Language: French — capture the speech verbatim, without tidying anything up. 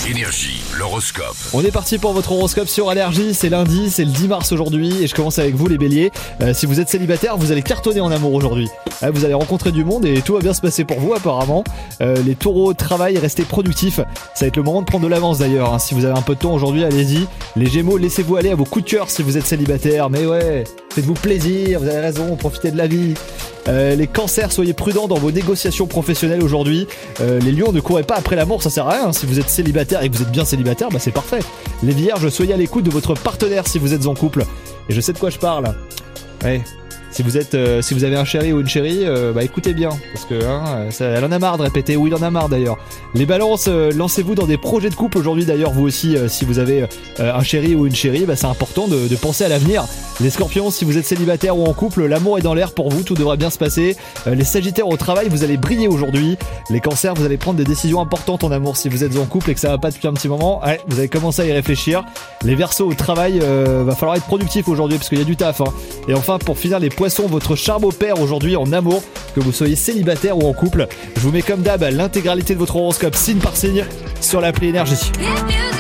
Énergie, l'horoscope. On est parti pour votre horoscope sur Énergie, c'est lundi, c'est le dix mars aujourd'hui et je commence avec vous les béliers. Euh, si vous êtes célibataire, vous allez cartonner en amour aujourd'hui. Euh, vous allez rencontrer du monde et tout va bien se passer pour vous apparemment. Euh, les taureaux, travail, restez productifs. Ça va être le moment de prendre de l'avance d'ailleurs. Hein. Si vous avez un peu de temps aujourd'hui, allez-y. Les gémeaux, laissez-vous aller à vos coups de cœur si vous êtes célibataire. Mais ouais, faites-vous plaisir, vous avez raison, profitez de la vie. Euh, les cancers, soyez prudents dans vos négociations professionnelles aujourd'hui. Euh, les lions, ne courez pas après l'amour, ça sert à rien. Si vous êtes célibataire et que vous êtes bien célibataire, bah c'est parfait. Les vierges, soyez à l'écoute de votre partenaire si vous êtes en couple. Et je sais de quoi je parle. Ouais. Si vous êtes, euh, si vous avez un chéri ou une chérie, euh, bah écoutez bien, parce que hein, ça, elle en a marre de répéter, ou il en a marre d'ailleurs. Les balances, euh, lancez-vous dans des projets de couple aujourd'hui d'ailleurs, vous aussi, euh, si vous avez euh, un chéri ou une chérie, bah c'est important de, de penser à l'avenir. Les scorpions, si vous êtes célibataire ou en couple, l'amour est dans l'air pour vous, tout devrait bien se passer. Euh, les sagittaires au travail, vous allez briller aujourd'hui. Les cancers, vous allez prendre des décisions importantes en amour si vous êtes en couple et que ça va pas depuis un petit moment. Ouais, vous allez commencer à y réfléchir. Les verseaux au travail, euh, va falloir être productif aujourd'hui parce qu'il y a du taf. Hein. Et enfin, pour finir, les poissons, votre charme opère aujourd'hui en amour, que vous soyez célibataire ou en couple. Je vous mets comme d'hab l'intégralité de votre horoscope signe par signe sur l'appli Énergie.